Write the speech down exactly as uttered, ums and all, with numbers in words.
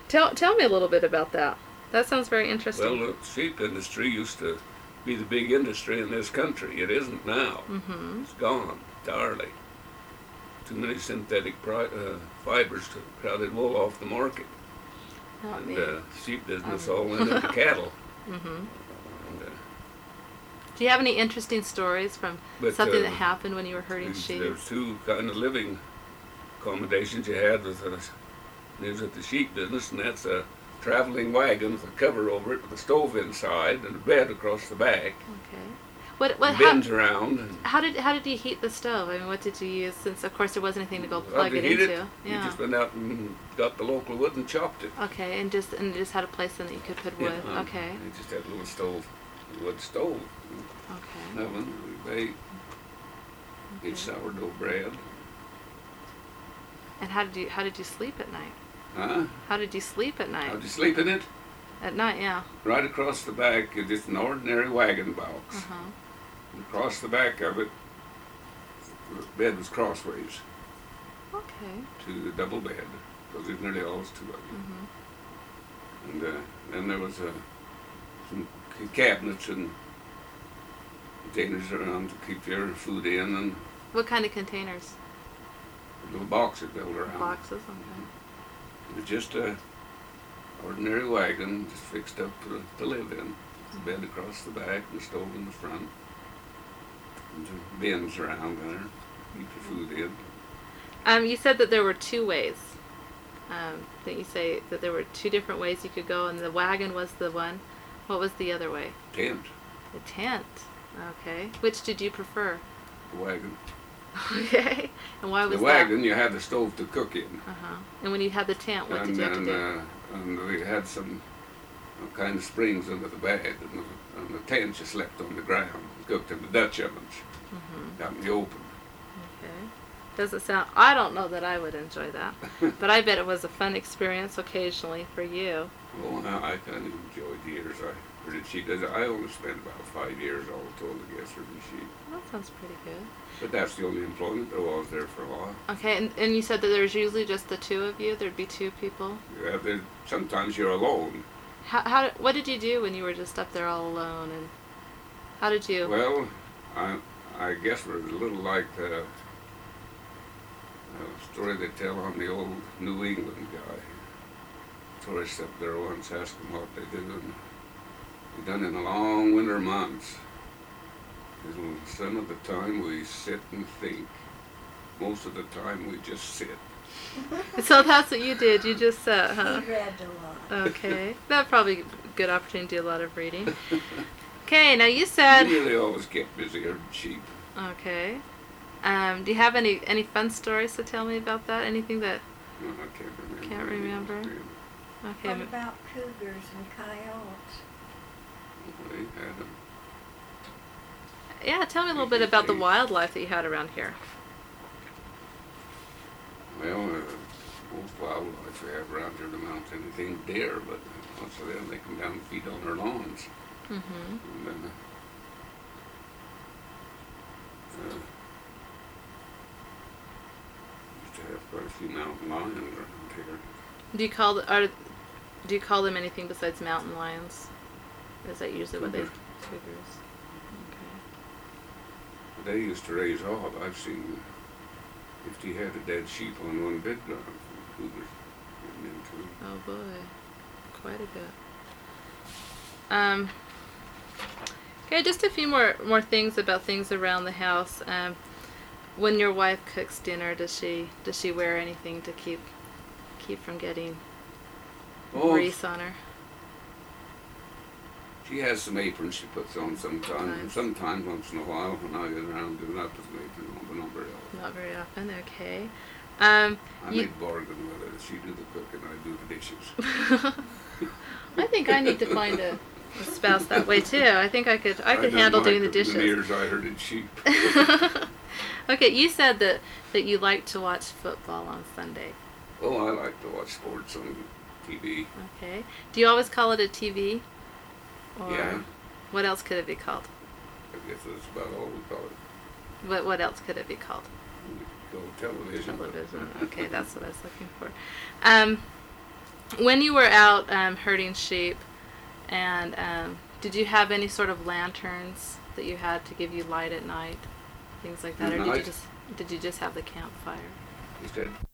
Tell tell me a little bit about that. That sounds very interesting. Well, the sheep industry used to be the big industry in this country. It isn't now. Mm-hmm. It's gone entirely. Too many synthetic pri- uh, fibers to crowded wool off the market. Not and me. uh, sheep business Um. all went into cattle. Mm-hmm. And, uh, Do you have any interesting stories from But, something uh, that happened when you were herding there's, sheep? there's two kind of living accommodations you had with the, there's at the sheep business, and that's a traveling wagon with a cover over it with a stove inside and a bed across the back. Okay. What what and how, bins around. And how did how did you heat the stove? I mean, what did you use? Since of course there wasn't anything to go Well, plug to it heat into. it, Yeah. You just went out and got the local wood and chopped it. Okay, and just and just had a place in that you could put wood. Yeah, um, Okay. You just had a little stove, a wood stove. Okay. Oven, we baked, Okay. eat sourdough bread. And how did you how did you sleep at night? Huh? How did you sleep at night? How'd you sleep in it? At night, yeah. Right across the back, is just an ordinary wagon box. Uh huh. And across the back of it, the bed was crossways Okay. to the double bed, because there's nearly always two of you. Mhm. And uh, then there was uh, some c- cabinets and containers around to keep your food in, and What kind of containers? little boxes built around. Boxes. Okay. It was just a ordinary wagon, just fixed up to, to live in. The bed across the back, and the stove in the front, and some bins around there, keep your food in. Um, you said that there were two ways. Um, that you say that there were two different ways you could go, and the wagon was the one. What was the other way? Tent, The tent. Okay. Which did you prefer? the wagon. Okay. And why was The wagon, you had the stove to cook in. that? Uh huh. And when you had the tent, what and did you have to then, do? uh, and we had some uh, kind of springs under the bed, and the, and the tent you slept on the ground, cooked in the Dutch ovens, Mm-hmm. out in the open. Okay. Doesn't sound. I don't know that I would enjoy that, but I bet it was a fun experience occasionally for you. Well, I, I kind of enjoyed the years I herded sheep. I only spent about five years all told, I guess, herding sheep. That sounds pretty good. But that's the only employment there was there for a while. Okay, and, and you said that there's usually just the two of you. There'd be two people. Yeah, there, sometimes you're alone. How how what did you do when you were just up there all alone? And how did you? Well, I I guess it was a little like the uh, story they tell on the old New England guy. Tourists up there once asked him what they do, and he done in the long winter months. He said, well, some of the time we sit and think. Most of the time we just sit. So that's what you did. You just sat, huh? He read a lot. Okay, that probably a good opportunity to do a lot of reading. Okay, now you said. We really always kept busy herding sheep. Okay. Um, do you have any any fun stories to tell me about that? Anything that? No, I can't remember. Can't remember. Okay. What about cougars and coyotes? We had them. Yeah, tell me a little bit about the wildlife that you had around here. Well, uh, most wildlife we have around here don't amount to anything deer, but most of them, they come down and feed on our lawns. Mm-hmm. And then, uh, used to have quite a few mountain lions around here. Do you call the, are do you call them anything besides mountain lions? Is that usually what they? Cougars. Cougars. Okay. But they used to raise hog. I've seen fifty head of dead sheep on one big ground from cougars getting into. Oh boy, quite a bit. Um. Okay, just a few more more things about things around the house. Um, when your wife cooks dinner, does she does she wear anything to keep keep from getting Oh, grease on her? she has some aprons she puts on sometimes. And sometimes, once in a while, when I get around doing up with an apron on, but not very often. Not very often. Okay. Um, I you, make bargain with her. She do the cooking, I do the dishes. I think I need to find a, a spouse that way too. I think I could I could done handle my doing the cooking dishes. years I herded sheep. Okay, you said that, that you like to watch football on Sunday. Oh, I like to watch sports on T V. Okay. Do you always call it a T V? Or Yeah. what else could it be called? I guess that's about all we call it. What what else could it be called? We go television. Television. Okay, that's what I was looking for. Um, when you were out um, herding sheep, and um, did you have any sort of lanterns that you had to give you light at night, things like that, At or did you night? just did you just have the campfire? Just had